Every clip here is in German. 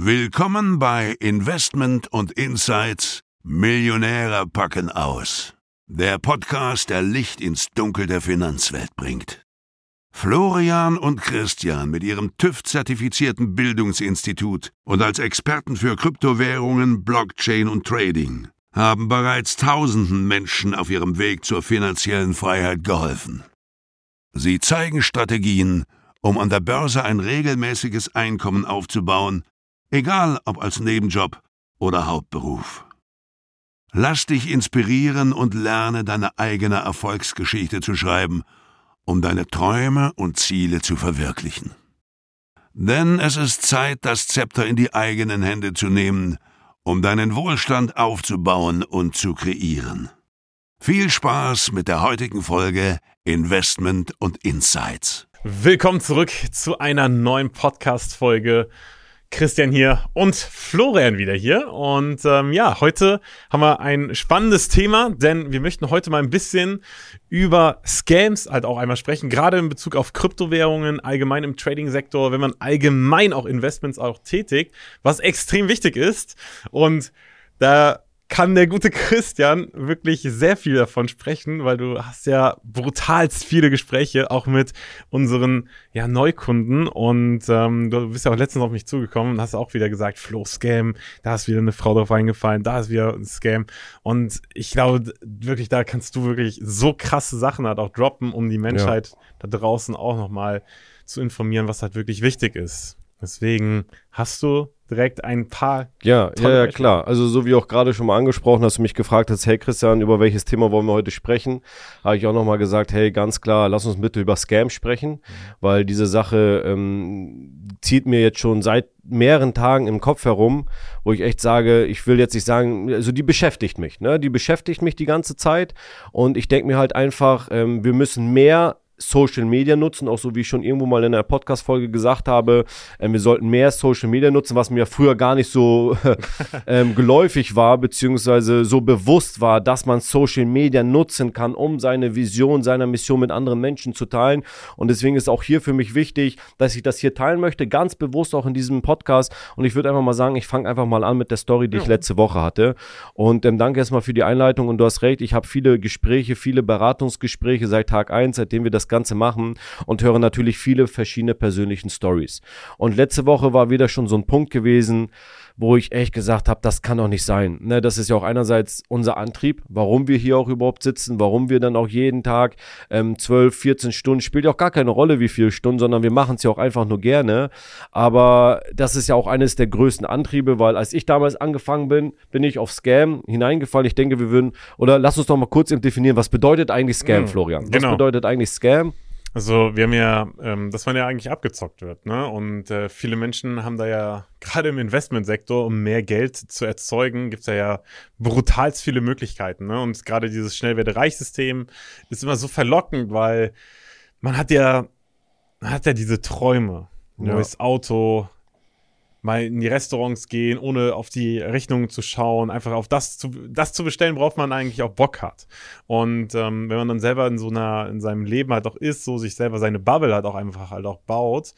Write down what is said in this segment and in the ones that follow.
Willkommen bei Investment und Insights Millionäre packen aus. Der Podcast, der Licht ins Dunkel der Finanzwelt bringt. Florian und Christian mit ihrem TÜV-zertifizierten Bildungsinstitut und als Experten für Kryptowährungen, Blockchain und Trading haben bereits tausenden Menschen auf ihrem Weg zur finanziellen Freiheit geholfen. Sie zeigen Strategien, um an der Börse ein regelmäßiges Einkommen aufzubauen, egal ob als Nebenjob oder Hauptberuf. Lass dich inspirieren und lerne deine eigene Erfolgsgeschichte zu schreiben, um deine Träume und Ziele zu verwirklichen. Denn es ist Zeit, das Zepter in die eigenen Hände zu nehmen, um deinen Wohlstand aufzubauen und zu kreieren. Viel Spaß mit der heutigen Folge Investment und Insights. Willkommen zurück zu einer neuen Podcast-Folge. Christian hier und Florian wieder hier. Und heute haben wir ein spannendes Thema, denn wir möchten heute mal ein bisschen über Scams halt auch einmal sprechen, gerade in Bezug auf Kryptowährungen, allgemein im Trading-Sektor, wenn man allgemein auch Investments auch tätigt, was extrem wichtig ist. Und da kann der gute Christian wirklich sehr viel davon sprechen, weil du hast ja brutalst viele Gespräche auch mit unseren Neukunden und du bist ja auch letztens auf mich zugekommen und hast auch wieder gesagt, Flo, Scam, da ist wieder eine Frau drauf reingefallen, da ist wieder ein Scam und ich glaube wirklich, da kannst du wirklich so krasse Sachen halt auch droppen, um die Menschheit da draußen auch nochmal zu informieren, was halt wirklich wichtig ist. Deswegen hast du direkt ein paar Ja, klar. Also so wie auch gerade schon mal angesprochen, hast du mich gefragt hast, hey Christian, über welches Thema wollen wir heute sprechen? Habe ich auch nochmal gesagt, hey, ganz klar, lass uns bitte über Scam sprechen, weil diese Sache zieht mir jetzt schon seit mehreren Tagen im Kopf herum, wo ich echt sage, ich will jetzt nicht sagen, also die beschäftigt mich, ne? Die beschäftigt mich die ganze Zeit und ich denke mir halt einfach, wir müssen mehr Social Media nutzen, auch so wie ich schon irgendwo mal in einer Podcast-Folge gesagt habe, wir sollten mehr Social Media nutzen, was mir früher gar nicht so geläufig war, beziehungsweise so bewusst war, dass man Social Media nutzen kann, um seine Vision, seine Mission mit anderen Menschen zu teilen und deswegen ist auch hier für mich wichtig, dass ich das hier teilen möchte, ganz bewusst auch in diesem Podcast und ich würde einfach mal sagen, ich fange einfach mal an mit der Story, die ich letzte Woche hatte und danke erstmal für die Einleitung und du hast recht, ich habe viele Gespräche, viele Beratungsgespräche seit Tag 1, seitdem wir das Ganze machen und höre natürlich viele verschiedene persönlichen Stories. Und letzte Woche war wieder schon so ein Punkt gewesen, wo ich echt gesagt habe, das kann doch nicht sein. Ne, das ist ja auch einerseits unser Antrieb, warum wir hier auch überhaupt sitzen, warum wir dann auch jeden Tag 12, 14 Stunden, spielt ja auch gar keine Rolle, wie viele Stunden, sondern wir machen es ja auch einfach nur gerne. Aber das ist ja auch eines der größten Antriebe, weil als ich damals angefangen bin ich auf Scam hineingefallen. Ich denke, oder lass uns doch mal kurz definieren, was bedeutet eigentlich Scam, Florian? Was bedeutet eigentlich Scam? Also wir haben ja, dass man ja eigentlich abgezockt wird, ne? Und viele Menschen haben da ja, gerade im Investmentsektor, um mehr Geld zu erzeugen, gibt's ja brutalst viele Möglichkeiten, ne? Und gerade dieses Schnellwerde-Reich-System ist immer so verlockend, weil man hat ja diese Träume, neues Auto, mal in die Restaurants gehen, ohne auf die Rechnungen zu schauen, einfach auf das zu bestellen, worauf man eigentlich auch Bock hat. Und wenn man dann selber in seinem Leben halt auch ist, so sich selber seine Bubble halt auch einfach halt auch baut,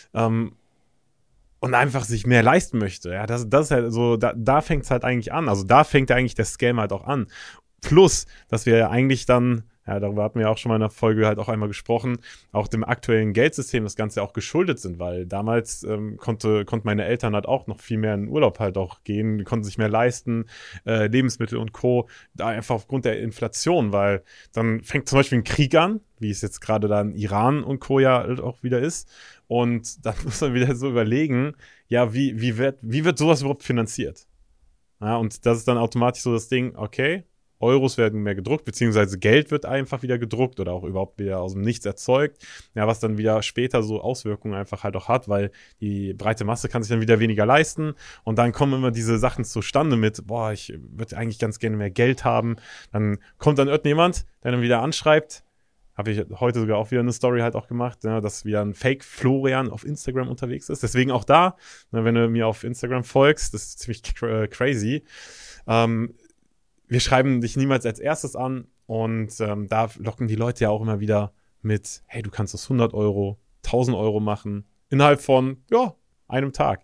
und einfach sich mehr leisten möchte, ja, das ist halt so, da fängt es halt eigentlich an. Also da fängt ja eigentlich der Scam halt auch an. Plus, dass wir ja eigentlich dann, darüber hatten wir auch schon mal in der Folge halt auch einmal gesprochen, auch dem aktuellen Geldsystem das Ganze auch geschuldet sind, weil damals konnten meine Eltern halt auch noch viel mehr in den Urlaub halt auch gehen, die konnten sich mehr leisten, Lebensmittel und Co., da einfach aufgrund der Inflation, weil dann fängt zum Beispiel ein Krieg an, wie es jetzt gerade dann Iran und Co. ja halt auch wieder ist und dann muss man wieder so überlegen, wie wird sowas überhaupt finanziert? Ja, und das ist dann automatisch so das Ding, okay, Euros werden mehr gedruckt, beziehungsweise Geld wird einfach wieder gedruckt oder auch überhaupt wieder aus dem Nichts erzeugt, was dann wieder später so Auswirkungen einfach halt auch hat, weil die breite Masse kann sich dann wieder weniger leisten und dann kommen immer diese Sachen zustande mit, ich würde eigentlich ganz gerne mehr Geld haben, dann kommt dann irgendjemand, der dann wieder anschreibt, habe ich heute sogar auch wieder eine Story halt auch gemacht, dass wieder ein Fake-Florian auf Instagram unterwegs ist, deswegen auch da, wenn du mir auf Instagram folgst, das ist ziemlich crazy, wir schreiben dich niemals als erstes an und da locken die Leute ja auch immer wieder mit, hey, du kannst das 100 Euro, 1000 Euro machen, innerhalb von, einem Tag.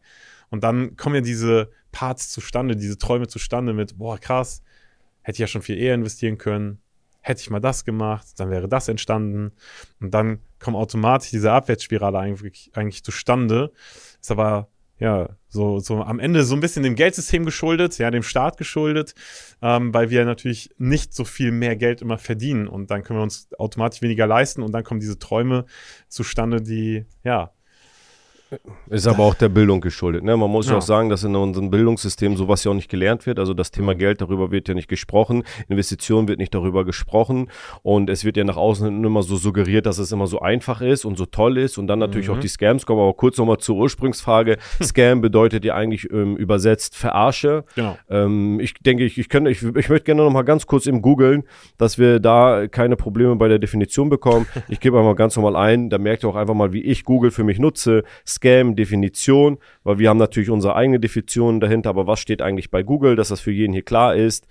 Und dann kommen ja diese Parts zustande, diese Träume zustande mit, boah, krass, hätte ich ja schon viel eher investieren können, hätte ich mal das gemacht, dann wäre das entstanden. Und dann kommt automatisch diese Abwärtsspirale eigentlich zustande. Ist aber, ja, so am Ende so ein bisschen dem Geldsystem geschuldet, ja, dem Staat geschuldet, weil wir natürlich nicht so viel mehr Geld immer verdienen. Und dann können wir uns automatisch weniger leisten und dann kommen diese Träume zustande, die, ja, ist aber auch der Bildung geschuldet. Ne? Man muss ja auch sagen, dass in unserem Bildungssystem sowas ja auch nicht gelernt wird. Also das Thema Geld, darüber wird ja nicht gesprochen. Investition wird nicht darüber gesprochen. Und es wird ja nach außen immer so suggeriert, dass es immer so einfach ist und so toll ist. Und dann natürlich auch die Scams kommen. Aber kurz nochmal zur Ursprungsfrage. Scam bedeutet ja eigentlich übersetzt Verarsche. Genau. Ich denke, ich möchte gerne nochmal ganz kurz im Googlen, dass wir da keine Probleme bei der Definition bekommen. Ich gebe einfach ganz normal ein. Da merkt ihr auch einfach mal, wie ich Google für mich nutze. Scam, Definition, weil wir haben natürlich unsere eigene Definition dahinter, aber was steht eigentlich bei Google, dass das für jeden hier klar ist?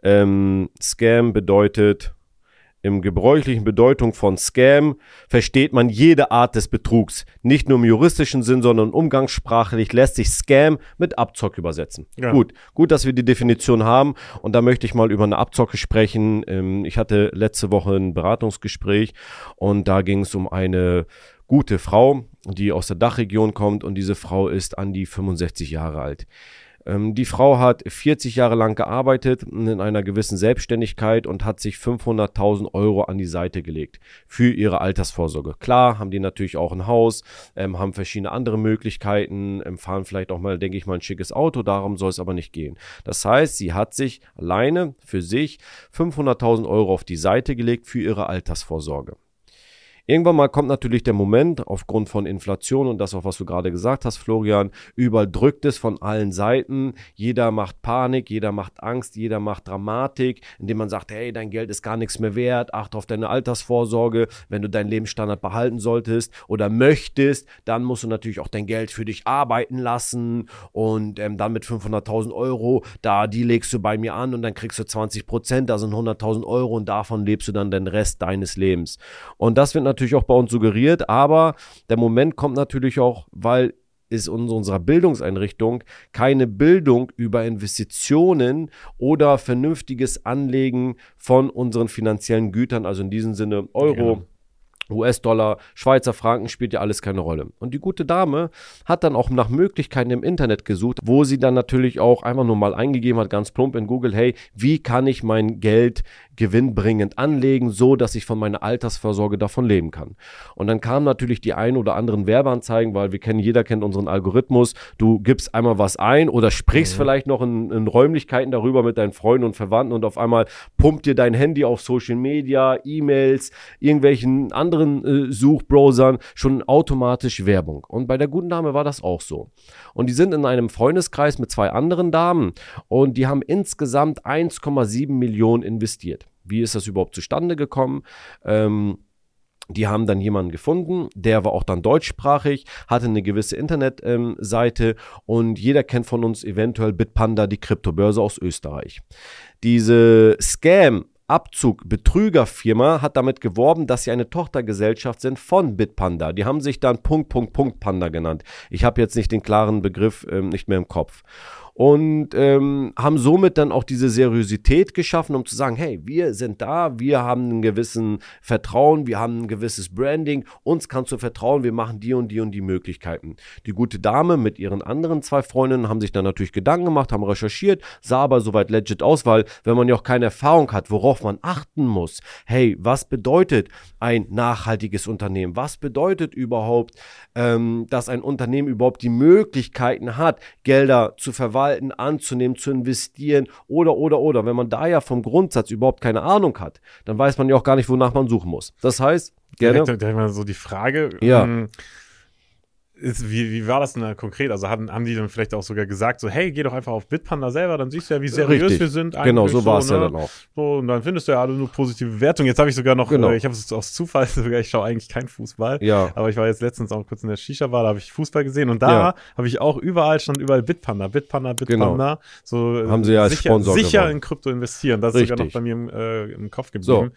Scam bedeutet, im gebräuchlichen Bedeutung von Scam versteht man jede Art des Betrugs. Nicht nur im juristischen Sinn, sondern umgangssprachlich lässt sich Scam mit Abzock übersetzen. Ja. Gut, dass wir die Definition haben und da möchte ich mal über eine Abzocke sprechen. Ich hatte letzte Woche ein Beratungsgespräch und da ging es um eine gute Frau, die aus der Dachregion kommt und diese Frau ist an die 65 Jahre alt. Die Frau hat 40 Jahre lang gearbeitet in einer gewissen Selbstständigkeit und hat sich 500.000 Euro an die Seite gelegt für ihre Altersvorsorge. Klar, haben die natürlich auch ein Haus, haben verschiedene andere Möglichkeiten, fahren vielleicht auch mal, denke ich mal, ein schickes Auto, darum soll es aber nicht gehen. Das heißt, sie hat sich alleine für sich 500.000 Euro auf die Seite gelegt für ihre Altersvorsorge. Irgendwann mal kommt natürlich der Moment, aufgrund von Inflation und das auch, was du gerade gesagt hast, Florian, überall drückt es von allen Seiten, jeder macht Panik, jeder macht Angst, jeder macht Dramatik, indem man sagt, hey, dein Geld ist gar nichts mehr wert, achte auf deine Altersvorsorge, wenn du deinen Lebensstandard behalten solltest oder möchtest, dann musst du natürlich auch dein Geld für dich arbeiten lassen und dann mit 500.000 Euro, die legst du bei mir an und dann kriegst du 20%, da sind 100.000 Euro und davon lebst du dann den Rest deines Lebens. Und das wird natürlich auch bei uns suggeriert, aber der Moment kommt natürlich auch, weil es in unserer Bildungseinrichtung keine Bildung über Investitionen oder vernünftiges Anlegen von unseren finanziellen Gütern, also in diesem Sinne Euro, US-Dollar, Schweizer Franken, spielt ja alles keine Rolle. Und die gute Dame hat dann auch nach Möglichkeiten im Internet gesucht, wo sie dann natürlich auch einfach nur mal eingegeben hat, ganz plump in Google, hey, wie kann ich mein Geld gewinnbringend anlegen, so dass ich von meiner Altersvorsorge davon leben kann. Und dann kamen natürlich die ein oder anderen Werbeanzeigen, weil jeder kennt unseren Algorithmus. Du gibst einmal was ein oder sprichst vielleicht noch in Räumlichkeiten darüber mit deinen Freunden und Verwandten und auf einmal pumpt dir dein Handy auf Social Media, E-Mails, irgendwelchen anderen Suchbrowsern schon automatisch Werbung. Und bei der guten Dame war das auch so. Und die sind in einem Freundeskreis mit 2 anderen Damen und die haben insgesamt 1,7 Millionen investiert. Wie ist das überhaupt zustande gekommen? Die haben dann jemanden gefunden, der war auch dann deutschsprachig, hatte eine gewisse Internetseite und jeder kennt von uns eventuell Bitpanda, die Kryptobörse aus Österreich. Diese Betrügerfirma hat damit geworben, dass sie eine Tochtergesellschaft sind von Bitpanda. Die haben sich dann Panda genannt. Ich habe jetzt nicht den klaren Begriff nicht mehr im Kopf. Und haben somit dann auch diese Seriosität geschaffen, um zu sagen, hey, wir sind da, wir haben einen gewissen Vertrauen, wir haben ein gewisses Branding, uns kannst du vertrauen, wir machen die und die und die Möglichkeiten. Die gute Dame mit ihren anderen 2 Freundinnen haben sich dann natürlich Gedanken gemacht, haben recherchiert, sah aber soweit legit aus, weil wenn man ja auch keine Erfahrung hat, worauf man achten muss, hey, was bedeutet ein nachhaltiges Unternehmen? Was bedeutet überhaupt, dass ein Unternehmen überhaupt die Möglichkeiten hat, Gelder zu verwalten, anzunehmen, zu investieren oder. Wenn man da ja vom Grundsatz überhaupt keine Ahnung hat, dann weiß man ja auch gar nicht, wonach man suchen muss. Das heißt, gerne. Direkt mal so die Frage, wie war das denn da konkret? Also haben die dann vielleicht auch sogar gesagt, so, hey, geh doch einfach auf Bitpanda selber, dann siehst du ja, wie seriös wir sind. Genau, so war es ja dann auch. So, und dann findest du ja alle nur positive Bewertungen. Jetzt habe ich sogar noch, ich habe es aus Zufall sogar, ich schaue eigentlich keinen Fußball, aber ich war jetzt letztens auch kurz in der Shisha-Bar, da habe ich Fußball gesehen und da habe ich auch überall Bitpanda. Genau. So haben sie ja als Sponsor sicher gewonnen. in Krypto investieren. Das ist sogar noch bei mir im Kopf geblieben. So.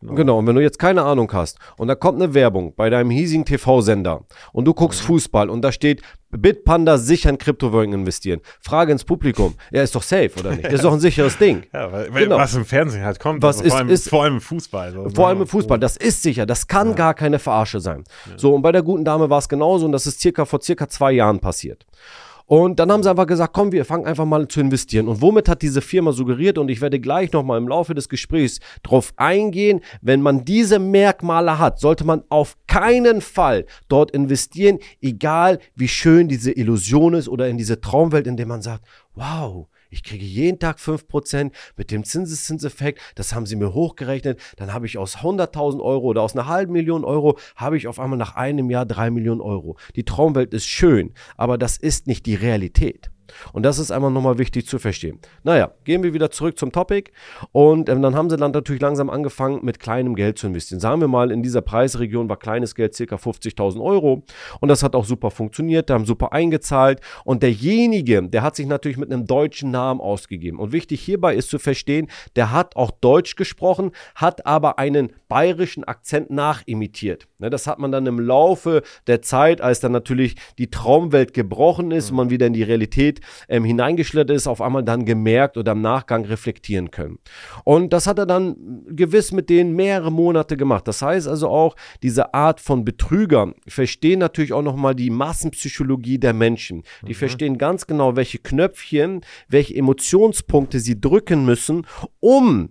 Genau, und wenn du jetzt keine Ahnung hast und da kommt eine Werbung bei deinem hiesigen TV-Sender und du guckst Fußball und da steht, Bitpanda sicher in Kryptowährungen investieren. Frage ins Publikum, ist doch safe, oder nicht? Das ist doch ein sicheres Ding. Ja, weil Genau. was im Fernsehen halt kommt, Was vor allem im Fußball. So, Vor allem im Fußball, das ist sicher, das kann gar keine Verarsche sein. So, und bei der guten Dame war es genauso und das ist vor circa 2 Jahren passiert. Und dann haben sie einfach gesagt, komm, wir fangen einfach mal zu investieren. Und womit hat diese Firma suggeriert, und ich werde gleich nochmal im Laufe des Gesprächs drauf eingehen, wenn man diese Merkmale hat, sollte man auf keinen Fall dort investieren, egal wie schön diese Illusion ist oder in diese Traumwelt, in der man sagt, wow, ich kriege jeden Tag 5% mit dem Zinseszinseffekt, das haben sie mir hochgerechnet, dann habe ich aus 100.000 Euro oder aus einer halben Million Euro, habe ich auf einmal nach einem Jahr 3 Millionen Euro. Die Traumwelt ist schön, aber das ist nicht die Realität. Und das ist einfach nochmal wichtig zu verstehen. Naja, gehen wir wieder zurück zum Topic und dann haben sie dann natürlich langsam angefangen, mit kleinem Geld zu investieren. Sagen wir mal, in dieser Preisregion war kleines Geld ca. 50.000 Euro und das hat auch super funktioniert, da haben super eingezahlt und derjenige, der hat sich natürlich mit einem deutschen Namen ausgegeben. Und wichtig hierbei ist zu verstehen, der hat auch Deutsch gesprochen, hat aber einen bayerischen Akzent nachimitiert. Das hat man dann im Laufe der Zeit, als dann natürlich die Traumwelt gebrochen ist und man wieder in die Realität hineingeschlittert ist, auf einmal dann gemerkt oder im Nachgang reflektieren können. Und das hat er dann gewiss mit denen mehrere Monate gemacht. Das heißt also auch, diese Art von Betrüger verstehen natürlich auch nochmal die Massenpsychologie der Menschen. Die verstehen ganz genau, welche Knöpfchen, welche Emotionspunkte sie drücken müssen, um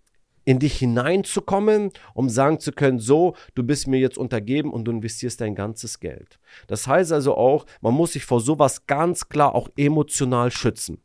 in dich hineinzukommen, um sagen zu können, so, du bist mir jetzt untergeben und du investierst dein ganzes Geld. Das heißt also auch, man muss sich vor sowas ganz klar auch emotional schützen.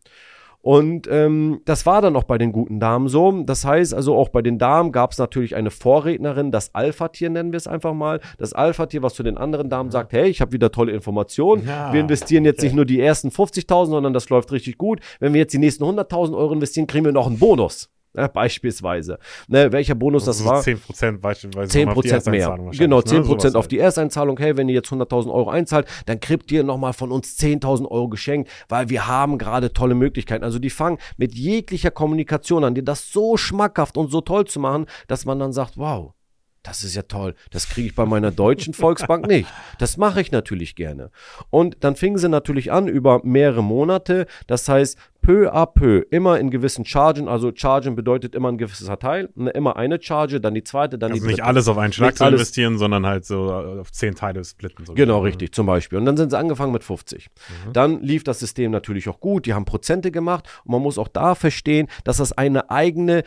Und das war dann auch bei den guten Damen so. Das heißt also auch bei den Damen gab es natürlich eine Vorrednerin, das Alpha-Tier nennen wir es einfach mal. Das Alpha-Tier, was zu den anderen Damen sagt, hey, ich habe wieder tolle Informationen. Wir investieren jetzt nicht nur die ersten 50.000, sondern das läuft richtig gut. Wenn wir jetzt die nächsten 100.000 Euro investieren, kriegen wir noch einen Bonus. Beispielsweise. Welcher Bonus das war? 10% beispielsweise. 10% mehr. Genau, 10% auf die Ersteinzahlung. Hey, wenn ihr jetzt 100.000 Euro einzahlt, dann kriegt ihr nochmal von uns 10.000 Euro geschenkt, weil wir haben gerade tolle Möglichkeiten. Also die fangen mit jeglicher Kommunikation an, dir das so schmackhaft und so toll zu machen, dass man dann sagt, wow, das ist ja toll, das kriege ich bei meiner deutschen Volksbank nicht. Das mache ich natürlich gerne. Und dann fingen sie natürlich an über mehrere Monate, das heißt, peu à peu, immer in gewissen Chargen, also Chargen bedeutet immer ein gewisser Teil, immer eine Charge, dann die zweite, dann also die dritte. Nicht alles auf einen Schlag zu investieren, sondern halt so auf 10 Teile splitten. So genau, richtig, zum Beispiel. Und dann sind sie angefangen mit 50. Dann lief das System natürlich auch gut, die haben Prozente gemacht und man muss auch da verstehen, dass das eine eigene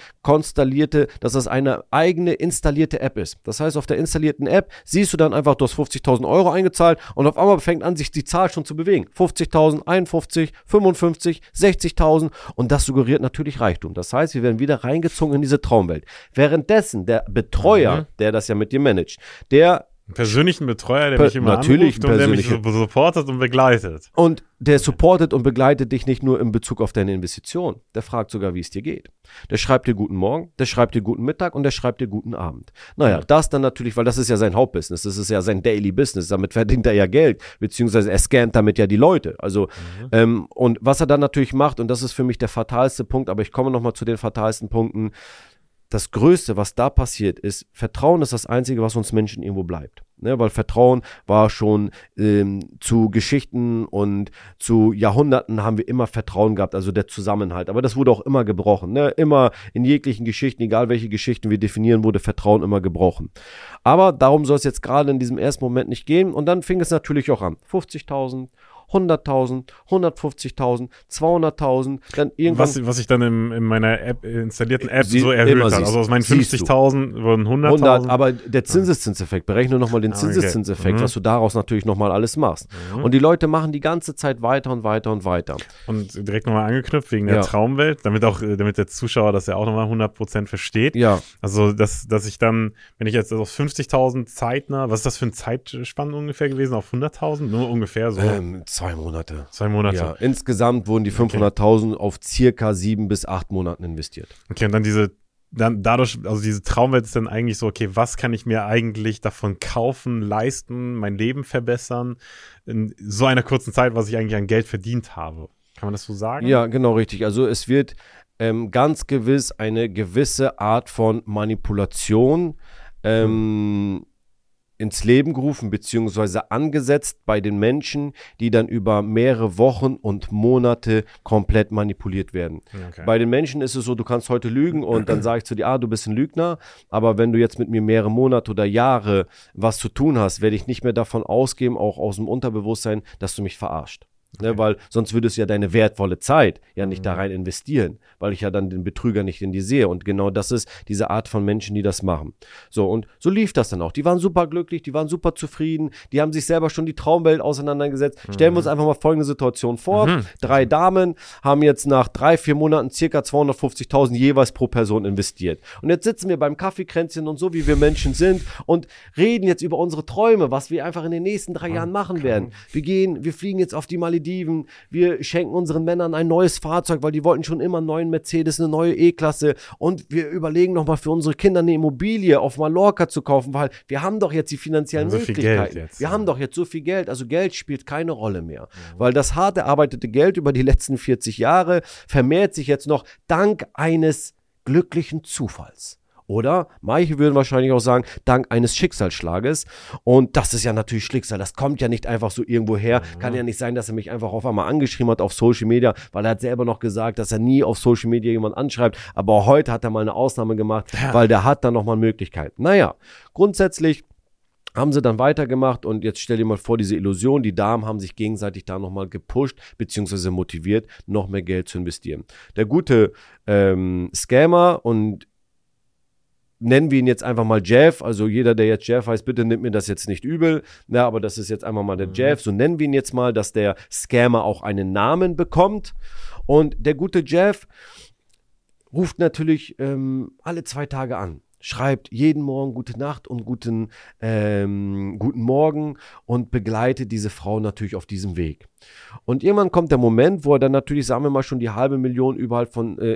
installierte App ist. Das heißt, auf der installierten App siehst du dann einfach, du hast 50.000 Euro eingezahlt und auf einmal fängt an, sich die Zahl schon zu bewegen. 50.000, 51, 55, 60.000 und das suggeriert natürlich Reichtum. Das heißt, wir werden wieder reingezogen in diese Traumwelt. Währenddessen der Betreuer, der das ja mit dir managt, der persönlichen Betreuer, der mich immer anruft und der mich supportet und begleitet. Und der supportet und begleitet dich nicht nur in Bezug auf deine Investition. Der fragt sogar, wie es dir geht. Der schreibt dir guten Morgen, der schreibt dir guten Mittag und der schreibt dir guten Abend. Naja, das dann natürlich, weil das ist ja sein Hauptbusiness, das ist ja sein Daily Business, damit verdient er ja Geld, beziehungsweise er scannt damit ja die Leute. Also, und was er dann natürlich macht, und das ist für mich der fatalste Punkt, aber ich komme nochmal zu den fatalsten Punkten. Das Größte, was da passiert ist, Vertrauen ist das Einzige, was uns Menschen irgendwo bleibt. Weil Vertrauen war schon zu Geschichten und zu Jahrhunderten haben wir immer Vertrauen gehabt, also der Zusammenhalt. Aber das wurde auch immer gebrochen. Immer in jeglichen Geschichten, egal welche Geschichten wir definieren, wurde Vertrauen immer gebrochen. Aber darum soll es jetzt gerade in diesem ersten Moment nicht gehen. Und dann fing es natürlich auch an. 50.000, 100.000, 150.000, 200.000, dann irgendwann... Was ich dann in meiner installierten App so erhöht hat. Also aus meinen 50.000 wurden 100.000. Aber der Zinseszinseffekt, berechne nochmal den Zinseszinseffekt, was du daraus natürlich nochmal alles machst. Und die Leute machen die ganze Zeit weiter und weiter und weiter. Und direkt nochmal angeknüpft wegen der Traumwelt, damit der Zuschauer das ja auch nochmal 100% versteht. Ja. Also, dass ich dann, wenn ich jetzt aus 50.000 zeitnah, was ist das für ein Zeitspann ungefähr gewesen, auf 100.000? Nur ungefähr so. 2 Monate. 2 Monate. Ja, insgesamt wurden die 500.000 auf circa 7 bis 8 Monaten investiert. Okay, und dann dadurch, also diese Traumwelt ist dann eigentlich so, okay, was kann ich mir eigentlich davon kaufen, leisten, mein Leben verbessern, in so einer kurzen Zeit, was ich eigentlich an Geld verdient habe. Kann man das so sagen? Ja, genau, richtig. Also es wird ganz gewiss eine gewisse Art von Manipulation ins Leben gerufen beziehungsweise angesetzt bei den Menschen, die dann über mehrere Wochen und Monate komplett manipuliert werden. Okay. Bei den Menschen ist es so, du kannst heute lügen und dann sage ich zu dir, du bist ein Lügner, aber wenn du jetzt mit mir mehrere Monate oder Jahre was zu tun hast, werde ich nicht mehr davon ausgehen, auch aus dem Unterbewusstsein, dass du mich verarscht. Ne, weil sonst würdest du ja deine wertvolle Zeit ja nicht da rein investieren, weil ich ja dann den Betrüger nicht in dir sehe. Und genau das ist diese Art von Menschen, die das machen. So, und so lief das dann auch. Die waren super glücklich, die waren super zufrieden, die haben sich selber schon die Traumwelt auseinandergesetzt. Stellen wir uns einfach mal folgende Situation vor. 3 Damen haben jetzt nach 3-4 Monaten circa 250.000 jeweils pro Person investiert. Und jetzt sitzen wir beim Kaffeekränzchen und so, wie wir Menschen sind und reden jetzt über unsere Träume, was wir einfach in den nächsten 3 Jahren machen werden. Wir fliegen jetzt auf die Malediven, wir schenken unseren Männern ein neues Fahrzeug, weil die wollten schon immer einen neuen Mercedes, eine neue E-Klasse und wir überlegen nochmal für unsere Kinder eine Immobilie auf Mallorca zu kaufen, weil wir haben doch jetzt die finanziellen Möglichkeiten. Wir haben doch jetzt so viel Geld, also Geld spielt keine Rolle mehr, weil das hart erarbeitete Geld über die letzten 40 Jahre vermehrt sich jetzt noch dank eines glücklichen Zufalls. Oder manche würden wahrscheinlich auch sagen, dank eines Schicksalsschlages. Und das ist ja natürlich Schicksal. Das kommt ja nicht einfach so irgendwo her. Kann ja nicht sein, dass er mich einfach auf einmal angeschrieben hat auf Social Media, weil er hat selber noch gesagt, dass er nie auf Social Media jemanden anschreibt. Aber heute hat er mal eine Ausnahme gemacht, weil der hat dann nochmal Möglichkeiten. Naja, grundsätzlich haben sie dann weitergemacht und jetzt stell dir mal vor, diese Illusion, die Damen haben sich gegenseitig da nochmal gepusht bzw. motiviert, noch mehr Geld zu investieren. Der gute Scammer und nennen wir ihn jetzt einfach mal Jeff, also jeder, der jetzt Jeff heißt, bitte nimmt mir das jetzt nicht übel, ja, aber das ist jetzt einfach mal der Jeff, so nennen wir ihn jetzt mal, dass der Scammer auch einen Namen bekommt und der gute Jeff ruft natürlich alle 2 Tage an. Schreibt jeden Morgen gute Nacht und guten Morgen und begleitet diese Frau natürlich auf diesem Weg. Und irgendwann kommt der Moment, wo er dann natürlich, sagen wir mal, schon die halbe Million innerhalb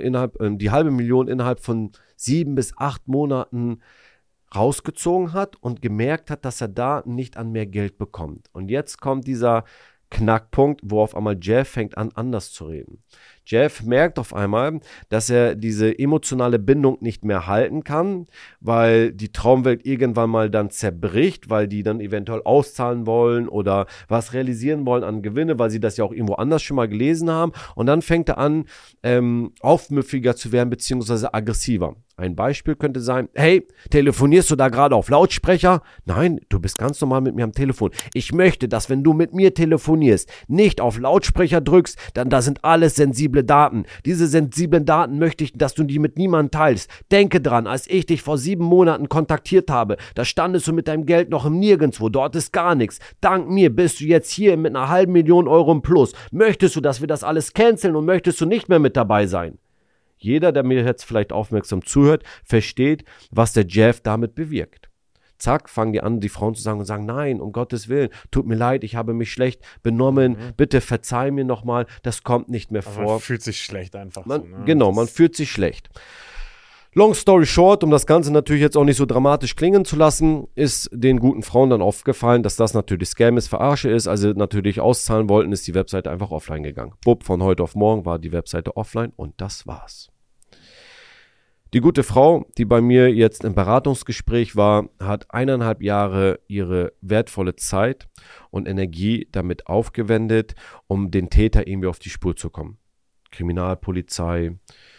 von 7 bis 8 Monaten rausgezogen hat und gemerkt hat, dass er da nicht an mehr Geld bekommt. Und jetzt kommt dieser Knackpunkt, wo auf einmal Jeff fängt an, anders zu reden. Jeff merkt auf einmal, dass er diese emotionale Bindung nicht mehr halten kann, weil die Traumwelt irgendwann mal dann zerbricht, weil die dann eventuell auszahlen wollen oder was realisieren wollen an Gewinne, weil sie das ja auch irgendwo anders schon mal gelesen haben. Und dann fängt er an, aufmüffiger zu werden beziehungsweise aggressiver. Ein Beispiel könnte sein, hey, telefonierst du da gerade auf Lautsprecher? Nein, du bist ganz normal mit mir am Telefon. Ich möchte, dass wenn du mit mir telefonierst, nicht auf Lautsprecher drückst, dann da sind alles sensible Daten. Diese sensiblen Daten möchte ich, dass du die mit niemandem teilst. Denke dran, als ich dich vor 7 Monaten kontaktiert habe, da standest du mit deinem Geld noch im Nirgendwo, dort ist gar nichts. Dank mir bist du jetzt hier mit einer halben Million Euro im Plus. Möchtest du, dass wir das alles canceln und möchtest du nicht mehr mit dabei sein? Jeder, der mir jetzt vielleicht aufmerksam zuhört, versteht, was der Jeff damit bewirkt. Zack, fangen die an, die Frauen zu sagen und sagen, nein, um Gottes Willen, tut mir leid, ich habe mich schlecht benommen, bitte verzeih mir nochmal, das kommt nicht mehr vor. Man fühlt sich schlecht einfach. Genau, man fühlt sich schlecht. Long story short, um das Ganze natürlich jetzt auch nicht so dramatisch klingen zu lassen, ist den guten Frauen dann aufgefallen, dass das natürlich Scam ist, Verarsche ist, also natürlich auszahlen wollten, ist die Webseite einfach offline gegangen. Bupp, von heute auf morgen war die Webseite offline und das war's. Die gute Frau, die bei mir jetzt im Beratungsgespräch war, hat 1,5 Jahre ihre wertvolle Zeit und Energie damit aufgewendet, um den Täter irgendwie auf die Spur zu kommen. Kriminalpolizei,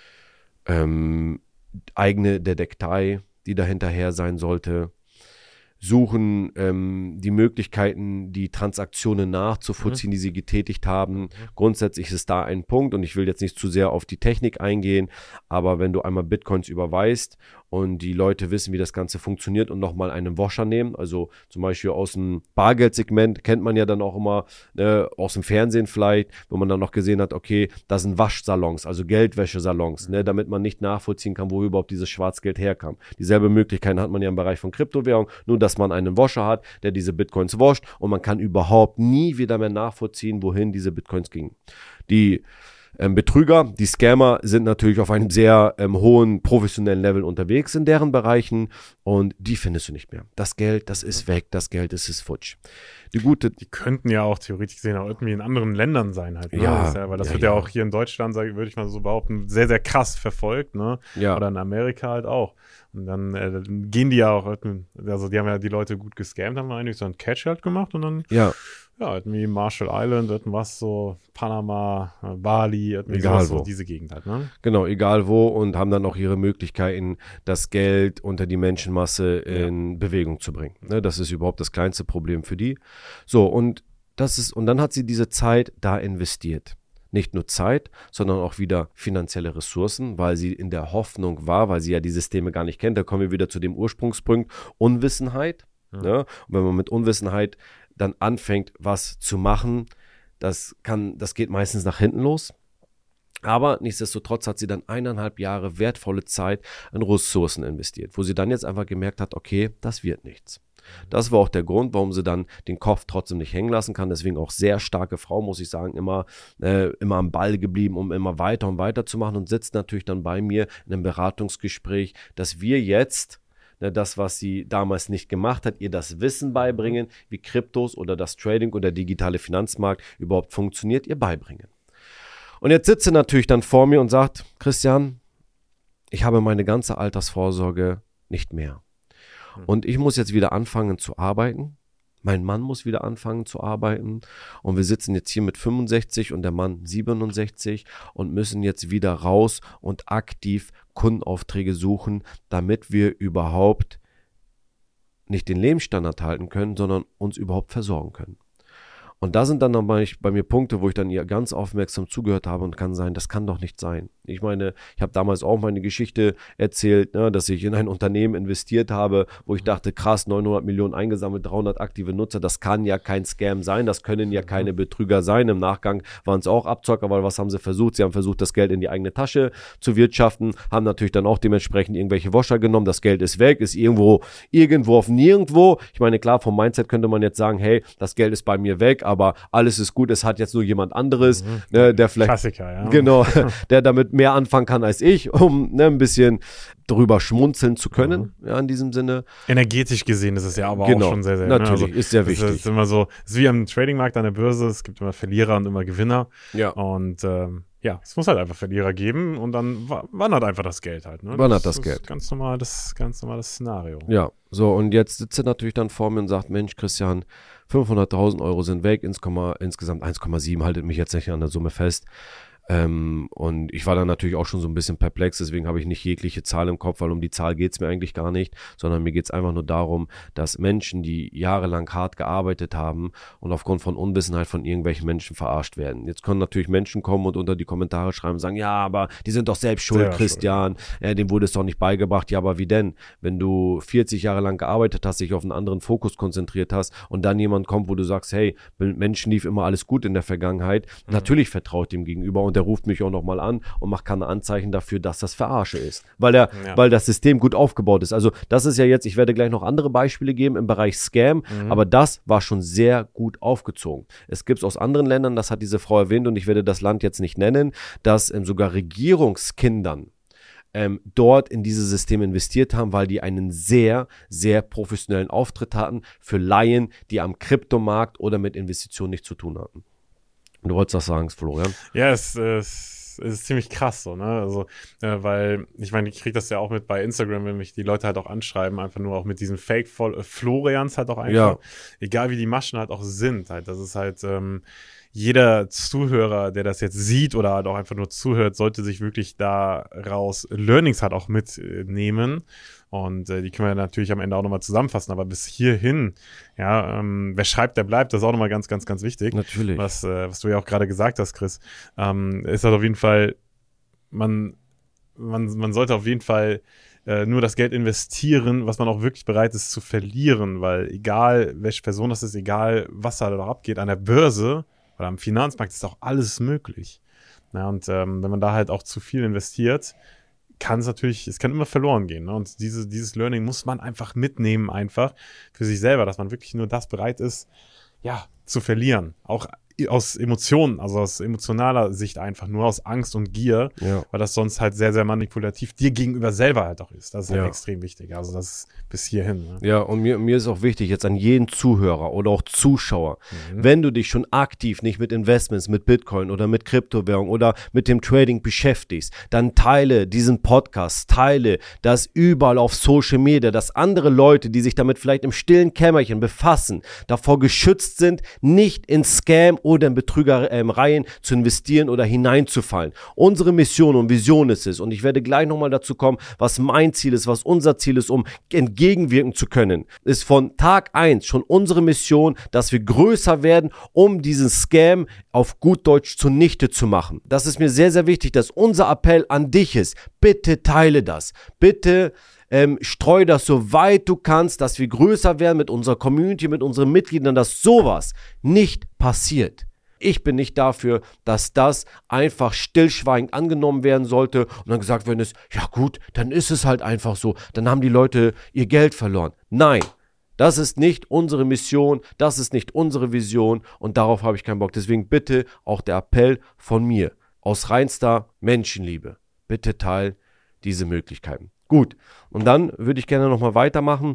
eigene Detektei, die dahinterher sein sollte, suchen die Möglichkeiten, die Transaktionen nachzuvollziehen, die sie getätigt haben. Grundsätzlich ist da ein Punkt und ich will jetzt nicht zu sehr auf die Technik eingehen, aber wenn du einmal Bitcoins überweist und die Leute wissen, wie das Ganze funktioniert und nochmal einen Washer nehmen, also zum Beispiel aus dem Bargeldsegment kennt man ja dann auch immer, aus dem Fernsehen vielleicht, wo man dann noch gesehen hat, okay, das sind Waschsalons, also Geldwäschesalons, damit man nicht nachvollziehen kann, wo überhaupt dieses Schwarzgeld herkam. Dieselbe Möglichkeit hat man ja im Bereich von Kryptowährung, nur dass man einen Washer hat, der diese Bitcoins wascht und man kann überhaupt nie wieder mehr nachvollziehen, wohin diese Bitcoins gingen. Die Betrüger, die Scammer sind natürlich auf einem sehr hohen professionellen Level unterwegs in deren Bereichen und die findest du nicht mehr. Das Geld, das ist weg, das Geld, das ist futsch. Die könnten ja auch theoretisch gesehen auch irgendwie in anderen Ländern sein halt. Ne? Ja, weil das wird ja auch hier in Deutschland, würde ich mal so behaupten, sehr, sehr krass verfolgt. Ne? Ja. Oder in Amerika halt auch. Und dann gehen die ja auch, also die haben ja die Leute gut gescammt, haben eigentlich so einen Catch halt gemacht und dann irgendwie Marshall Island, irgendwas so, Panama, Bali, irgendwie egal so wo. diese Gegend halt, ne? Genau, egal wo und haben dann auch ihre Möglichkeiten, das Geld unter die Menschenmasse in Bewegung zu bringen. Ne, das ist überhaupt das kleinste Problem für die. So, und dann hat sie diese Zeit da investiert. Nicht nur Zeit, sondern auch wieder finanzielle Ressourcen, weil sie in der Hoffnung war, weil sie ja die Systeme gar nicht kennt. Da kommen wir wieder zu dem Ursprungspunkt Unwissenheit. Ja. Ne? Und wenn man mit Unwissenheit dann anfängt, was zu machen, das geht meistens nach hinten los. Aber nichtsdestotrotz hat sie dann 1,5 Jahre wertvolle Zeit in Ressourcen investiert, wo sie dann jetzt einfach gemerkt hat, okay, das wird nichts. Das war auch der Grund, warum sie dann den Kopf trotzdem nicht hängen lassen kann. Deswegen auch sehr starke Frau, muss ich sagen, immer am Ball geblieben, um immer weiter und weiter zu machen und sitzt natürlich dann bei mir in einem Beratungsgespräch, dass wir jetzt das, was sie damals nicht gemacht hat, ihr das Wissen beibringen, wie Kryptos oder das Trading oder der digitale Finanzmarkt überhaupt funktioniert, ihr beibringen. Und jetzt sitzt sie natürlich dann vor mir und sagt, Christian, ich habe meine ganze Altersvorsorge nicht mehr. Und ich muss jetzt wieder anfangen zu arbeiten. Mein Mann muss wieder anfangen zu arbeiten. Und wir sitzen jetzt hier mit 65 und der Mann 67 und müssen jetzt wieder raus und aktiv Kundenaufträge suchen, damit wir überhaupt nicht den Lebensstandard halten können, sondern uns überhaupt versorgen können. Und da sind dann nochmal bei mir Punkte, wo ich dann ihr ganz aufmerksam zugehört habe und kann sein, das kann doch nicht sein. Ich meine, ich habe damals auch meine Geschichte erzählt, dass ich in ein Unternehmen investiert habe, wo ich dachte, krass, 900 Millionen eingesammelt, 300 aktive Nutzer, das kann ja kein Scam sein, das können ja keine Betrüger sein. Im Nachgang waren es auch Abzocker, weil was haben sie versucht? Sie haben versucht, das Geld in die eigene Tasche zu wirtschaften, haben natürlich dann auch dementsprechend irgendwelche Wascher genommen, das Geld ist weg, ist irgendwo auf nirgendwo. Ich meine, klar, vom Mindset könnte man jetzt sagen, hey, das Geld ist bei mir weg, aber alles ist gut, es hat jetzt nur jemand anderes, der vielleicht, Klassiker, ja. Genau, der damit mehr anfangen kann als ich, um ein bisschen drüber schmunzeln zu können, in diesem Sinne. Energetisch gesehen ist es ja aber auch schon sehr, sehr natürlich, ist sehr wichtig. Es ist immer so, es ist wie am Tradingmarkt an der Börse, es gibt immer Verlierer und immer Gewinner. Ja. Und es muss halt einfach Verlierer geben und dann wandert einfach das Geld halt. Ne? Das Geld. Ganz normales Szenario. Ja, so und jetzt sitzt er natürlich dann vor mir und sagt, Mensch, Christian, 500.000 Euro sind weg, insgesamt 1,7, haltet mich jetzt nicht an der Summe fest. Und ich war dann natürlich auch schon so ein bisschen perplex, deswegen habe ich nicht jegliche Zahl im Kopf, weil um die Zahl geht es mir eigentlich gar nicht, sondern mir geht es einfach nur darum, dass Menschen, die jahrelang hart gearbeitet haben und aufgrund von Unwissenheit von irgendwelchen Menschen verarscht werden. Jetzt können natürlich Menschen kommen und unter die Kommentare schreiben und sagen, ja, aber die sind doch selbst schuld, Christian, dem wurde es doch nicht beigebracht. Ja, aber wie denn? Wenn du 40 Jahre lang gearbeitet hast, dich auf einen anderen Fokus konzentriert hast und dann jemand kommt, wo du sagst, hey, mit Menschen lief immer alles gut in der Vergangenheit, natürlich vertraut dem gegenüber und der ruft mich auch nochmal an und macht keine Anzeichen dafür, dass das Verarsche ist, weil das System gut aufgebaut ist. Also das ist ja jetzt, ich werde gleich noch andere Beispiele geben im Bereich Scam, aber das war schon sehr gut aufgezogen. Es gibt es aus anderen Ländern, das hat diese Frau erwähnt und ich werde das Land jetzt nicht nennen, dass sogar Regierungskindern dort in dieses System investiert haben, weil die einen sehr, sehr professionellen Auftritt hatten für Laien, die am Kryptomarkt oder mit Investitionen nichts zu tun hatten. Du wolltest das sagen, Florian? Ja, es ist ziemlich krass so, ne? Also, weil, ich meine, ich kriege das ja auch mit bei Instagram, wenn mich die Leute halt auch anschreiben, einfach nur auch mit diesen Fake-Florians halt auch einfach, egal wie die Maschen halt auch sind, halt, das ist halt, jeder Zuhörer, der das jetzt sieht oder halt auch einfach nur zuhört, sollte sich wirklich daraus Learnings halt auch mitnehmen. Und die können wir natürlich am Ende auch nochmal zusammenfassen. Aber bis hierhin, wer schreibt, der bleibt. Das ist auch nochmal ganz, ganz, ganz wichtig. Natürlich. Was du ja auch gerade gesagt hast, Chris. Ist halt auf jeden Fall, man sollte auf jeden Fall nur das Geld investieren, was man auch wirklich bereit ist zu verlieren. Weil egal, welche Person das ist, egal, was da noch abgeht, an der Börse oder am Finanzmarkt ist auch alles möglich. Ja, und wenn man da halt auch zu viel investiert, es kann immer verloren gehen. Ne? Und dieses Learning muss man einfach mitnehmen, einfach für sich selber, dass man wirklich nur das bereit ist, zu verlieren. Auch aus Emotionen, also aus emotionaler Sicht einfach, nur aus Angst und Gier, weil das sonst halt sehr, sehr manipulativ dir gegenüber selber halt auch ist. Das ist halt extrem wichtig. Also das ist bis hierhin. Ne? Ja, und mir ist auch wichtig, jetzt an jeden Zuhörer oder auch Zuschauer, wenn du dich schon aktiv nicht mit Investments, mit Bitcoin oder mit Kryptowährung oder mit dem Trading beschäftigst, dann teile diesen Podcast, teile das überall auf Social Media, dass andere Leute, die sich damit vielleicht im stillen Kämmerchen befassen, davor geschützt sind, nicht in Scam oder in Betrügereien zu investieren oder hineinzufallen. Unsere Mission und Vision ist es, und ich werde gleich nochmal dazu kommen, was mein Ziel ist, was unser Ziel ist, um entgegenwirken zu können, ist von Tag 1 schon unsere Mission, dass wir größer werden, um diesen Scam auf gut Deutsch zunichte zu machen. Das ist mir sehr, sehr wichtig, dass unser Appell an dich ist. Bitte teile das. Bitte streu das so weit du kannst, dass wir größer werden mit unserer Community, mit unseren Mitgliedern, dass sowas nicht passiert. Ich bin nicht dafür, dass das einfach stillschweigend angenommen werden sollte und dann gesagt werden ist, ja gut, dann ist es halt einfach so, dann haben die Leute ihr Geld verloren. Nein, das ist nicht unsere Mission, das ist nicht unsere Vision und darauf habe ich keinen Bock. Deswegen bitte auch der Appell von mir, aus reinster Menschenliebe, bitte teil diese Möglichkeiten. Gut, und dann würde ich gerne nochmal weitermachen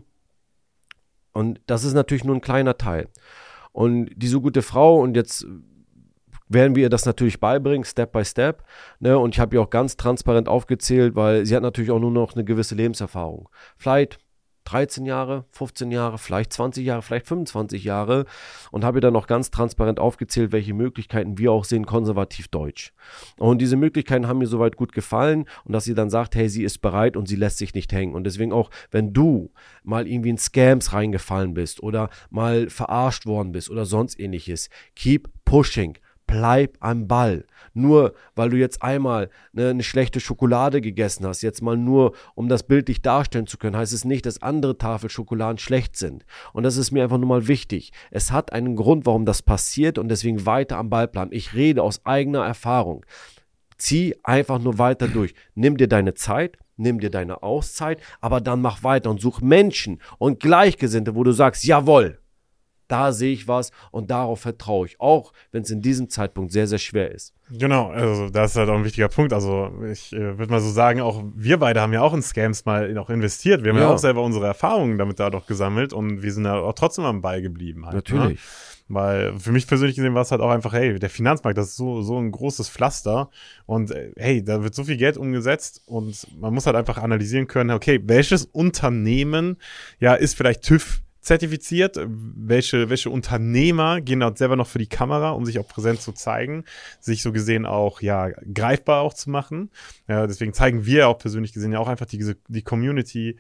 und das ist natürlich nur ein kleiner Teil. Und diese gute Frau, und jetzt werden wir ihr das natürlich beibringen, Step by Step, ne? Und ich habe ihr auch ganz transparent aufgezählt, weil sie hat natürlich auch nur noch eine gewisse Lebenserfahrung. Vielleicht 13 Jahre, 15 Jahre, vielleicht 20 Jahre, vielleicht 25 Jahre und habe ihr dann auch ganz transparent aufgezählt, welche Möglichkeiten wir auch sehen, konservativ deutsch. Und diese Möglichkeiten haben mir soweit gut gefallen und dass sie dann sagt, hey, sie ist bereit und sie lässt sich nicht hängen. Und deswegen auch, wenn du mal irgendwie in Scams reingefallen bist oder mal verarscht worden bist oder sonst ähnliches, keep pushing. Bleib am Ball. Nur weil du jetzt einmal eine schlechte Schokolade gegessen hast, jetzt mal nur, um das bildlich darstellen zu können, heißt es nicht, dass andere Tafelschokoladen schlecht sind. Und das ist mir einfach nur mal wichtig. Es hat einen Grund, warum das passiert und deswegen weiter am Ball bleiben. Ich rede aus eigener Erfahrung. Zieh einfach nur weiter durch. Nimm dir deine Zeit, nimm dir deine Auszeit, aber dann mach weiter und such Menschen und Gleichgesinnte, wo du sagst, jawohl, da sehe ich was und darauf vertraue ich, auch wenn es in diesem Zeitpunkt sehr, sehr schwer ist. Genau, also das ist halt auch ein wichtiger Punkt. Also ich würde mal so sagen, auch wir beide haben ja auch in Scams mal auch investiert. Wir haben ja auch selber unsere Erfahrungen damit da doch gesammelt und wir sind ja auch trotzdem am Ball geblieben. Halt, natürlich. Ne? Weil für mich persönlich gesehen war es halt auch einfach, hey, der Finanzmarkt, das ist so ein großes Pflaster und hey, da wird so viel Geld umgesetzt und man muss halt einfach analysieren können, okay, welches Unternehmen ist vielleicht TÜV zertifiziert, welche Unternehmer gehen dort selber noch für die Kamera, um sich auch präsent zu zeigen, sich so gesehen auch greifbar auch zu machen. Ja, deswegen zeigen wir auch persönlich gesehen ja auch einfach die Community,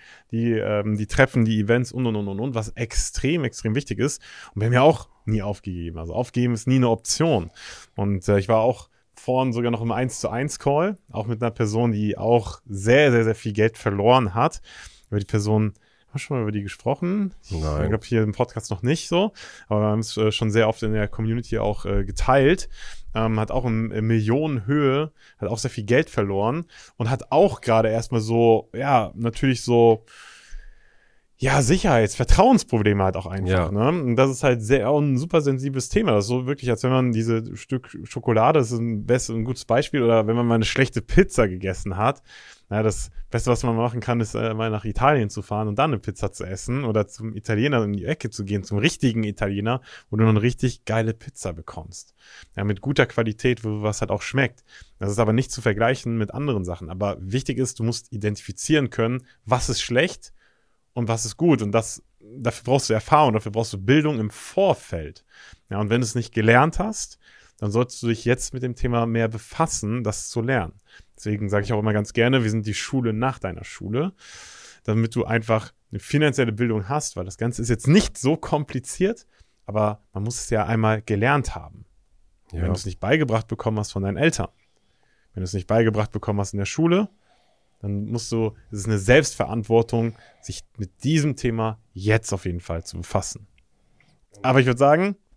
die Treffen, die Events und, was extrem, extrem wichtig ist. Und wir haben ja auch nie aufgegeben. Also aufgeben ist nie eine Option. Und ich war auch vorhin sogar noch im 1:1 Call, auch mit einer Person, die auch sehr, sehr, sehr viel Geld verloren hat. Über die Person haben wir schon mal über die gesprochen. Nein. Ich glaube, hier im Podcast noch nicht so, aber wir haben es schon sehr oft in der Community auch geteilt. Hat auch in Millionenhöhe, hat auch sehr viel Geld verloren und hat auch gerade erstmal so, natürlich so, Vertrauensprobleme halt auch einfach, ne? Und das ist halt auch ein super sensibles Thema. Das ist so wirklich, als wenn man diese Stück Schokolade, das ist ein gutes Beispiel, oder wenn man mal eine schlechte Pizza gegessen hat. Das Beste, was man machen kann, ist mal nach Italien zu fahren und dann eine Pizza zu essen oder zum Italiener in die Ecke zu gehen, zum richtigen Italiener, wo du eine richtig geile Pizza bekommst. Ja, mit guter Qualität, wo was halt auch schmeckt. Das ist aber nicht zu vergleichen mit anderen Sachen. Aber wichtig ist, du musst identifizieren können, was ist schlecht und was ist gut. Und dafür brauchst du Erfahrung, dafür brauchst du Bildung im Vorfeld. Ja, und wenn du es nicht gelernt hast, dann solltest du dich jetzt mit dem Thema mehr befassen, das zu lernen. Deswegen sage ich auch immer ganz gerne, wir sind die Schule nach deiner Schule, damit du einfach eine finanzielle Bildung hast, weil das Ganze ist jetzt nicht so kompliziert, aber man muss es ja einmal gelernt haben. Ja. Wenn du es nicht beigebracht bekommen hast von deinen Eltern, wenn du es nicht beigebracht bekommen hast in der Schule, dann es ist eine Selbstverantwortung, sich mit diesem Thema jetzt auf jeden Fall zu befassen. Aber ich würde sagen,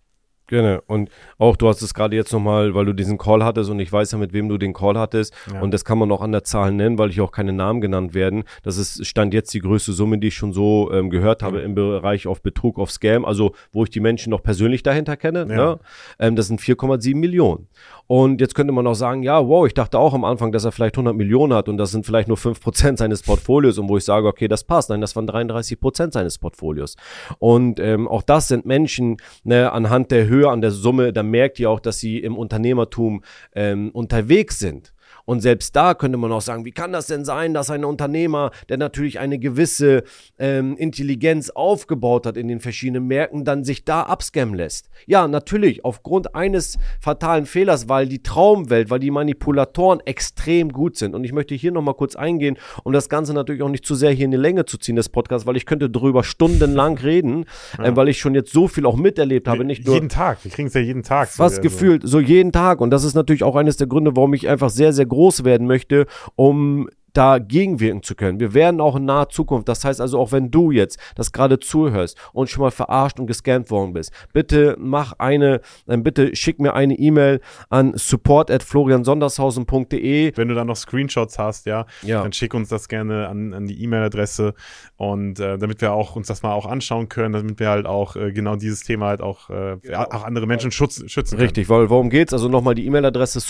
Gerne. Und auch, du hast es gerade jetzt nochmal, weil du diesen Call hattest und ich weiß ja, mit wem du den Call hattest. Ja. Und das kann man auch an der Zahl nennen, weil ich auch keine Namen genannt werden. Das ist Stand jetzt die größte Summe, die ich schon so gehört habe im Bereich auf Betrug, auf Scam. Also, wo ich die Menschen noch persönlich dahinter kenne. Ne? Das sind 4,7 Millionen. Und jetzt könnte man auch sagen, ja, wow, ich dachte auch am Anfang, dass er vielleicht 100 Millionen hat und das sind vielleicht nur 5% seines Portfolios. Und wo ich sage, okay, das passt. Nein, das waren 33% seines Portfolios. Und auch das sind Menschen, ne, anhand der Höhe, an der Summe, da merkt ihr auch, dass sie im Unternehmertum unterwegs sind. Und selbst da könnte man auch sagen, wie kann das denn sein, dass ein Unternehmer, der natürlich eine gewisse Intelligenz aufgebaut hat in den verschiedenen Märkten, dann sich da abscammen lässt? Ja, natürlich, aufgrund eines fatalen Fehlers, weil die Traumwelt, weil die Manipulatoren extrem gut sind. Und ich möchte hier nochmal kurz eingehen, um das Ganze natürlich auch nicht zu sehr hier in die Länge zu ziehen, das Podcast, weil ich könnte drüber stundenlang reden, weil ich schon jetzt so viel auch miterlebt habe. Nicht nur jeden Tag, wir kriegen es ja jeden Tag. Fast gefühlt, so jeden Tag. Und das ist natürlich auch eines der Gründe, warum ich einfach sehr, sehr groß werden möchte, um da gegenwirken zu können. Wir werden auch in naher Zukunft, das heißt also auch wenn du jetzt das gerade zuhörst und schon mal verarscht und gescammt worden bist, bitte bitte schick mir eine E-Mail an support@floriansondershausen.de. Wenn du da noch Screenshots hast, dann schick uns das gerne an die E-Mail-Adresse und damit wir auch uns das mal auch anschauen können, damit wir halt auch genau dieses Thema halt auch andere Menschen schützen können. Richtig, weil worum geht's? Also nochmal die E-Mail-Adresse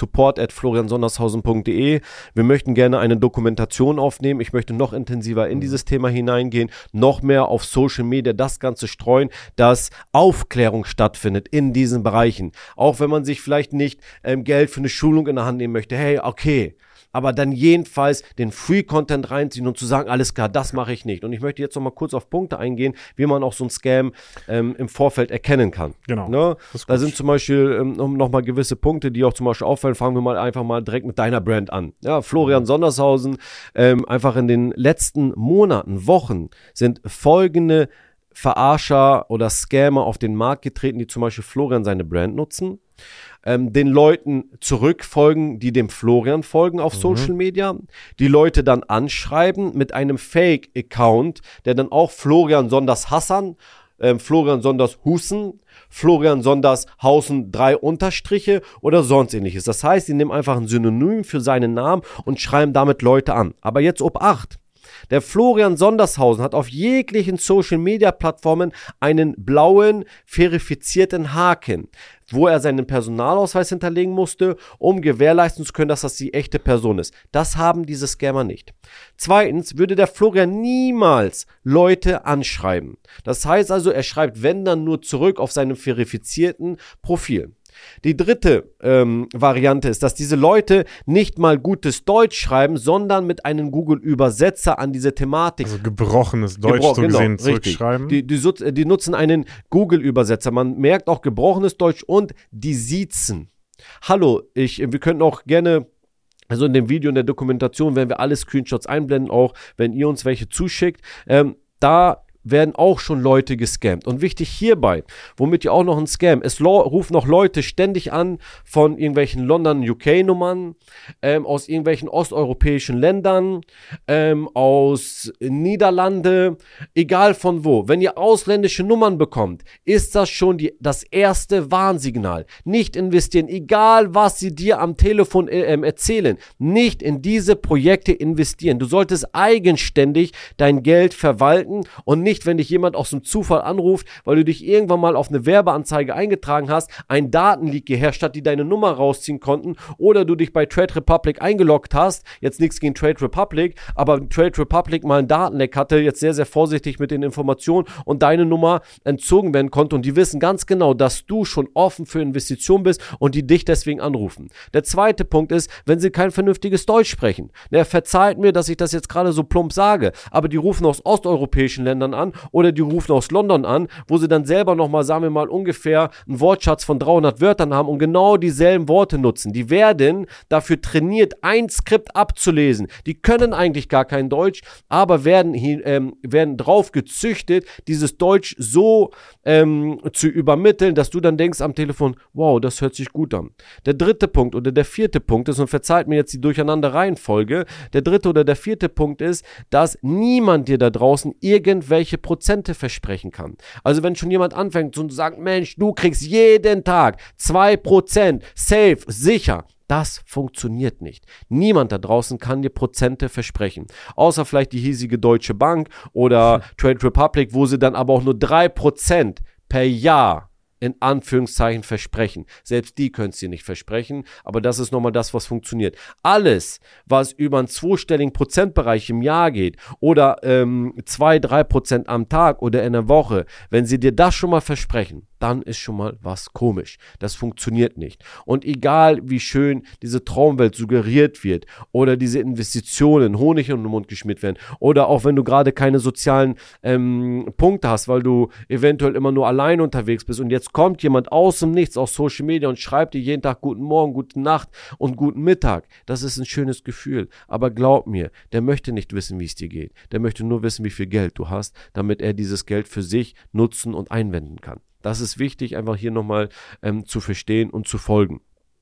support@floriansondershausen.de. Wir möchten gerne eine Dokumentation aufnehmen. Ich möchte noch intensiver in dieses Thema hineingehen, noch mehr auf Social Media das Ganze streuen, dass Aufklärung stattfindet in diesen Bereichen. Auch wenn man sich vielleicht nicht Geld für eine Schulung in der Hand nehmen möchte. Hey, okay. Aber dann jedenfalls den Free-Content reinziehen und zu sagen, alles klar, das mache ich nicht. Und ich möchte jetzt noch mal kurz auf Punkte eingehen, wie man auch so ein Scam im Vorfeld erkennen kann. Genau. Ne? Da sind zum Beispiel noch mal gewisse Punkte, die auch zum Beispiel auffallen. Fangen wir mal einfach mal direkt mit deiner Brand an. Ja, Florian Sondershausen, einfach in den letzten Monaten, Wochen sind folgende Verarscher oder Scammer auf den Markt getreten, die zum Beispiel Florian seine Brand nutzen. Den Leuten zurückfolgen, die dem Florian folgen auf Social Media, die Leute dann anschreiben mit einem Fake-Account, der dann auch Florian Sonders Hassan, Florian Sonders Husen, Florian Sonders Hausen 3 Unterstriche oder sonst ähnliches. Das heißt, sie nehmen einfach ein Synonym für seinen Namen und schreiben damit Leute an. Aber jetzt Obacht. Der Florian Sondershausen hat auf jeglichen Social-Media-Plattformen einen blauen, verifizierten Haken, wo er seinen Personalausweis hinterlegen musste, um gewährleisten zu können, dass das die echte Person ist. Das haben diese Scammer nicht. Zweitens würde der Florian niemals Leute anschreiben. Das heißt also, er schreibt, wenn dann nur zurück auf seinem verifizierten Profil. Die dritte Variante ist, dass diese Leute nicht mal gutes Deutsch schreiben, sondern mit einem Google-Übersetzer an diese Thematik. Also gebrochenes Deutsch so gesehen zurückschreiben. Die nutzen einen Google-Übersetzer. Man merkt auch gebrochenes Deutsch und die siezen. Hallo, wir könnten auch gerne... Also in dem Video, in der Dokumentation werden wir alle Screenshots einblenden, auch wenn ihr uns welche zuschickt. Da werden auch schon Leute gescammt. Und wichtig hierbei, womit ihr auch noch ein Scam, es rufen noch Leute ständig an von irgendwelchen London, UK-Nummern, aus irgendwelchen osteuropäischen Ländern, aus Niederlande, egal von wo. Wenn ihr ausländische Nummern bekommt, ist das schon das erste Warnsignal. Nicht investieren, egal was sie dir am Telefon erzählen, nicht in diese Projekte investieren. Du solltest eigenständig dein Geld verwalten und nicht, wenn dich jemand aus dem Zufall anruft, weil du dich irgendwann mal auf eine Werbeanzeige eingetragen hast, ein Datenleak geherrscht hat, die deine Nummer rausziehen konnten, oder du dich bei Trade Republic eingeloggt hast, jetzt nichts gegen Trade Republic, aber Trade Republic mal einen Datenleck hatte, jetzt sehr, sehr vorsichtig mit den Informationen und deine Nummer entzogen werden konnte und die wissen ganz genau, dass du schon offen für Investitionen bist und die dich deswegen anrufen. Der zweite Punkt ist, wenn sie kein vernünftiges Deutsch sprechen. Verzeiht mir, dass ich das jetzt gerade so plump sage, aber die rufen aus osteuropäischen Ländern an oder die rufen aus London an, wo sie dann selber nochmal, sagen wir mal, ungefähr einen Wortschatz von 300 Wörtern haben und genau dieselben Worte nutzen. Die werden dafür trainiert, ein Skript abzulesen. Die können eigentlich gar kein Deutsch, aber werden drauf gezüchtet, dieses Deutsch so zu übermitteln, dass du dann denkst am Telefon, wow, das hört sich gut an. Der dritte Punkt oder der vierte Punkt ist, und verzeiht mir jetzt die durcheinander Reihenfolge, der dritte oder der vierte Punkt ist, dass niemand dir da draußen irgendwelche irgendwelche Prozente versprechen kann. Also wenn schon jemand anfängt und sagt, Mensch, du kriegst jeden Tag 2% safe, sicher. Das funktioniert nicht. Niemand da draußen kann dir Prozente versprechen. Außer vielleicht die hiesige Deutsche Bank oder Trade Republic, wo sie dann aber auch nur 3% per Jahr in Anführungszeichen versprechen. Selbst die können es dir nicht versprechen, aber das ist nochmal das, was funktioniert. Alles, was über einen zweistelligen Prozentbereich im Jahr geht oder 2-3% am Tag oder in der Woche, wenn sie dir das schon mal versprechen, dann ist schon mal was komisch. Das funktioniert nicht. Und egal, wie schön diese Traumwelt suggeriert wird oder diese Investitionen Honig in den Mund geschmiert werden oder auch wenn du gerade keine sozialen Punkte hast, weil du eventuell immer nur allein unterwegs bist und jetzt kommt jemand aus dem Nichts aus Social Media und schreibt dir jeden Tag guten Morgen, gute Nacht und guten Mittag. Das ist ein schönes Gefühl. Aber glaub mir, der möchte nicht wissen, wie es dir geht. Der möchte nur wissen, wie viel Geld du hast, damit er dieses Geld für sich nutzen und einwenden kann. Das ist wichtig, einfach hier nochmal zu verstehen und zu folgen.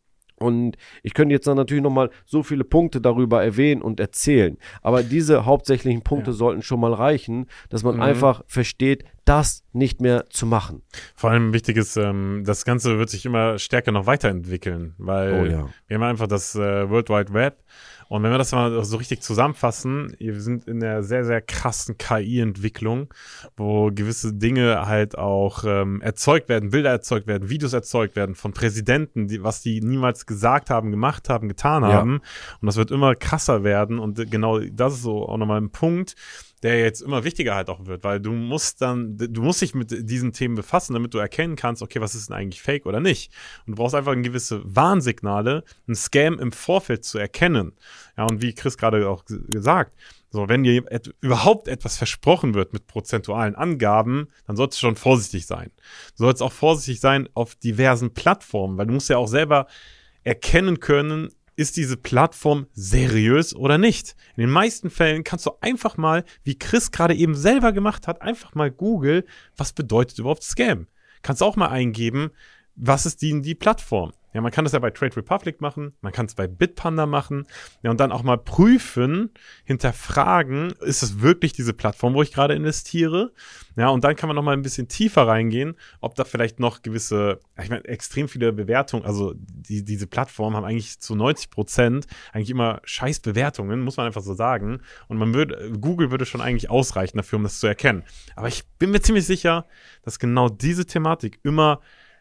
Und ich könnte jetzt dann natürlich nochmal so viele Punkte darüber erwähnen und erzählen. Aber diese hauptsächlichen Punkte sollten schon mal reichen, dass man einfach versteht, das nicht mehr zu machen. Vor allem wichtig ist, das Ganze wird sich immer stärker noch weiterentwickeln, weil wir haben einfach das World Wide Web. Und wenn wir das mal so richtig zusammenfassen, wir sind in einer sehr, sehr krassen KI-Entwicklung, wo gewisse Dinge halt auch erzeugt werden, Bilder erzeugt werden, Videos erzeugt werden von Präsidenten, was die niemals gesagt haben, gemacht haben, getan haben. Und das wird immer krasser werden. Und genau das ist so auch nochmal ein Punkt, der jetzt immer wichtiger halt auch wird, weil du musst dich mit diesen Themen befassen, damit du erkennen kannst, okay, was ist denn eigentlich Fake oder nicht? Und du brauchst einfach gewisse Warnsignale, einen Scam im Vorfeld zu erkennen. Ja, und wie Chris gerade auch gesagt, so, wenn dir überhaupt etwas versprochen wird mit prozentualen Angaben, dann solltest du schon vorsichtig sein. Du solltest auch vorsichtig sein auf diversen Plattformen, weil du musst ja auch selber erkennen können, ist diese Plattform seriös oder nicht? In den meisten Fällen kannst du einfach mal, wie Chris gerade eben selber gemacht hat, einfach mal Google, was bedeutet überhaupt Scam? Kannst auch mal eingeben, was ist die Plattform? Ja, man kann das ja bei Trade Republic machen, man kann es bei Bitpanda machen, ja, und dann auch mal prüfen, hinterfragen, ist es wirklich diese Plattform, wo ich gerade investiere? Ja, und dann kann man noch mal ein bisschen tiefer reingehen, ob da vielleicht noch gewisse, ich meine, extrem viele Bewertungen, also diese Plattformen haben eigentlich zu 90% eigentlich immer scheiß Bewertungen, muss man einfach so sagen. Und Google würde schon eigentlich ausreichen dafür, um das zu erkennen. Aber ich bin mir ziemlich sicher, dass genau diese Thematik immer,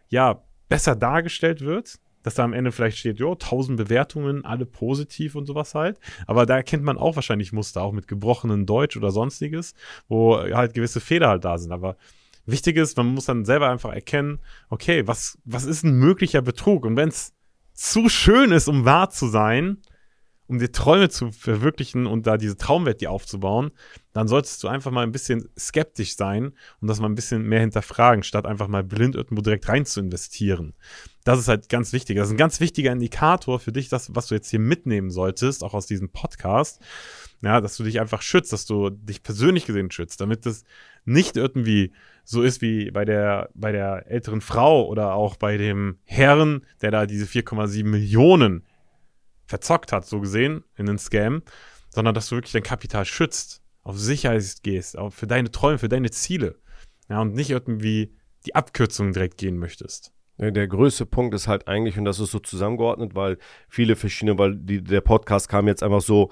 besser dargestellt wird, dass da am Ende vielleicht steht, 1000 Bewertungen, alle positiv und sowas halt. Aber da erkennt man auch wahrscheinlich Muster, auch mit gebrochenem Deutsch oder sonstiges, wo halt gewisse Fehler halt da sind. Aber wichtig ist, man muss dann selber einfach erkennen, okay, was ist ein möglicher Betrug? Und wenn es zu schön ist, um wahr zu sein, um dir Träume zu verwirklichen und da diese Traumwelt dir aufzubauen, dann solltest du einfach mal ein bisschen skeptisch sein und das mal ein bisschen mehr hinterfragen, statt einfach mal blind irgendwo direkt rein zu investieren. Das ist halt ganz wichtig. Das ist ein ganz wichtiger Indikator für dich, das, was du jetzt hier mitnehmen solltest, auch aus diesem Podcast, ja, dass du dich einfach schützt, dass du dich persönlich gesehen schützt, damit es nicht irgendwie so ist wie bei der älteren Frau oder auch bei dem Herrn, der da diese 4,7 Millionen verzockt hat, so gesehen, in den Scam, sondern dass du wirklich dein Kapital schützt, auf Sicherheit gehst, auch für deine Träume, für deine Ziele. Ja, und nicht irgendwie die Abkürzung direkt gehen möchtest. Der größte Punkt ist halt eigentlich, und das ist so zusammengeordnet, weil viele verschiedene, weil der Podcast kam jetzt einfach so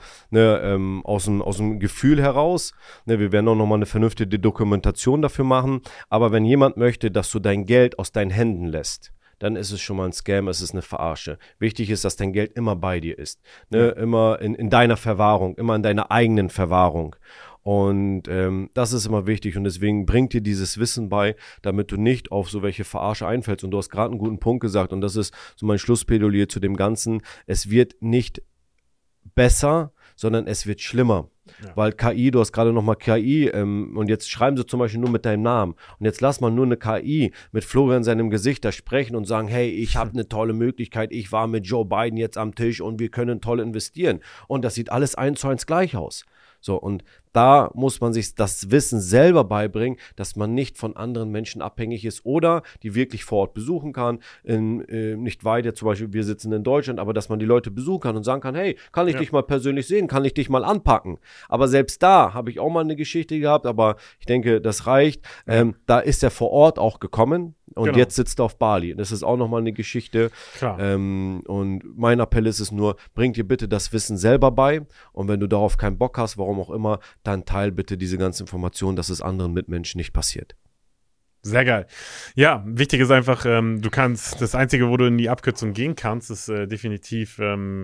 aus dem Gefühl heraus. Wir werden auch nochmal eine vernünftige Dokumentation dafür machen. Aber wenn jemand möchte, dass du dein Geld aus deinen Händen lässt, dann ist es schon mal ein Scam, es ist eine Verarsche. Wichtig ist, dass dein Geld immer bei dir ist. Immer in deiner Verwahrung, immer in deiner eigenen Verwahrung. Und das ist immer wichtig und deswegen bringt dir dieses Wissen bei, damit du nicht auf so welche Verarsche einfällst. Und du hast gerade einen guten Punkt gesagt und das ist so mein Schlussplädoyer zu dem Ganzen. Es wird nicht besser, sondern es wird schlimmer. Ja. Weil KI, du hast gerade nochmal KI und jetzt schreiben sie zum Beispiel nur mit deinem Namen und jetzt lass mal nur eine KI mit Florian seinem Gesicht da sprechen und sagen, hey, ich habe eine tolle Möglichkeit, ich war mit Joe Biden jetzt am Tisch und wir können toll investieren und das sieht alles 1:1 gleich aus. So, und da muss man sich das Wissen selber beibringen, dass man nicht von anderen Menschen abhängig ist oder die wirklich vor Ort besuchen kann, nicht weit, jetzt zum Beispiel, wir sitzen in Deutschland, aber dass man die Leute besuchen kann und sagen kann, hey, kann ich dich mal persönlich sehen, kann ich dich mal anpacken? Aber selbst da habe ich auch mal eine Geschichte gehabt, aber ich denke, das reicht. Da ist er vor Ort auch gekommen und jetzt sitzt er auf Bali. Das ist auch nochmal eine Geschichte. Klar. Und mein Appell ist es nur, bring dir bitte das Wissen selber bei und wenn du darauf keinen Bock hast, warum auch immer, dann teil bitte diese ganze Information, dass es anderen Mitmenschen nicht passiert. Sehr geil. Ja, wichtig ist einfach, du kannst, das Einzige, wo du in die Abkürzung gehen kannst, ist definitiv,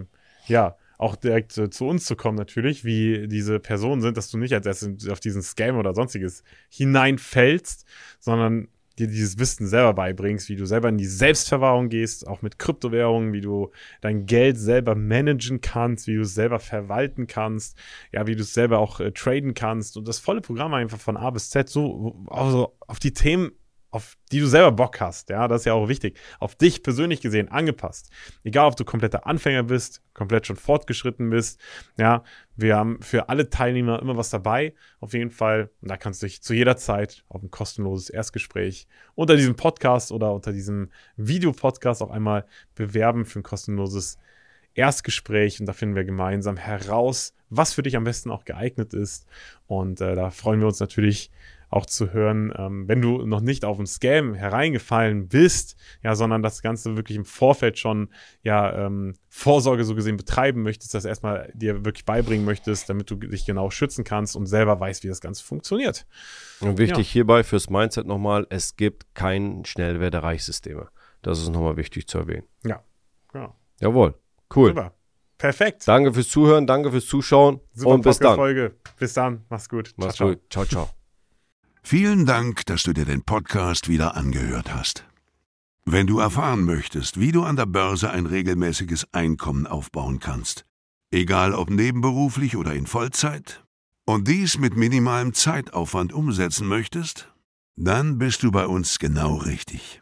auch direkt zu uns zu kommen natürlich, wie diese Personen sind, dass du nicht als erstes auf diesen Scam oder sonstiges hineinfällst, sondern dir dieses Wissen selber beibringst, wie du selber in die Selbstverwahrung gehst, auch mit Kryptowährungen, wie du dein Geld selber managen kannst, wie du es selber verwalten kannst, ja, wie du es selber auch traden kannst und das volle Programm einfach von A bis Z so also auf die Themen, auf die du selber Bock hast, ja, das ist ja auch wichtig, auf dich persönlich gesehen angepasst. Egal, ob du kompletter Anfänger bist, komplett schon fortgeschritten bist, ja, wir haben für alle Teilnehmer immer was dabei, auf jeden Fall, und da kannst du dich zu jeder Zeit auf ein kostenloses Erstgespräch unter diesem Podcast oder unter diesem Videopodcast auch einmal bewerben für ein kostenloses Erstgespräch und da finden wir gemeinsam heraus, was für dich am besten auch geeignet ist und da freuen wir uns natürlich auch zu hören, wenn du noch nicht auf einen Scam hereingefallen bist, ja, sondern das Ganze wirklich im Vorfeld schon, ja, Vorsorge so gesehen betreiben möchtest, das erstmal dir wirklich beibringen möchtest, damit du dich genau schützen kannst und selber weißt, wie das Ganze funktioniert. Und wichtig hierbei fürs Mindset nochmal, es gibt kein Schnellwerde-Reich-Systeme. Das ist nochmal wichtig zu erwähnen. Ja, genau. Jawohl, cool. Super. Perfekt. Danke fürs Zuhören, danke fürs Zuschauen Super und bis dann. Folge. Bis dann, mach's gut. Mach's ciao, gut. Ciao, ciao. Vielen Dank, dass du dir den Podcast wieder angehört hast. Wenn du erfahren möchtest, wie du an der Börse ein regelmäßiges Einkommen aufbauen kannst, egal ob nebenberuflich oder in Vollzeit, und dies mit minimalem Zeitaufwand umsetzen möchtest, dann bist du bei uns genau richtig.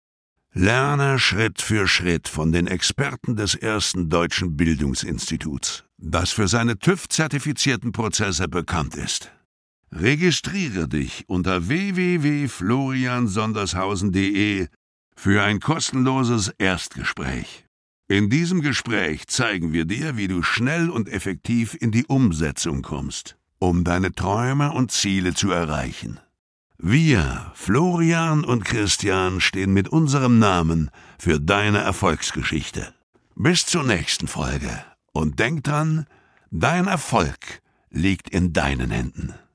Lerne Schritt für Schritt von den Experten des ersten deutschen Bildungsinstituts, das für seine TÜV-zertifizierten Prozesse bekannt ist. Registriere dich unter www.floriansondershausen.de für ein kostenloses Erstgespräch. In diesem Gespräch zeigen wir dir, wie du schnell und effektiv in die Umsetzung kommst, um deine Träume und Ziele zu erreichen. Wir, Florian und Christian, stehen mit unserem Namen für deine Erfolgsgeschichte. Bis zur nächsten Folge und denk dran, dein Erfolg liegt in deinen Händen.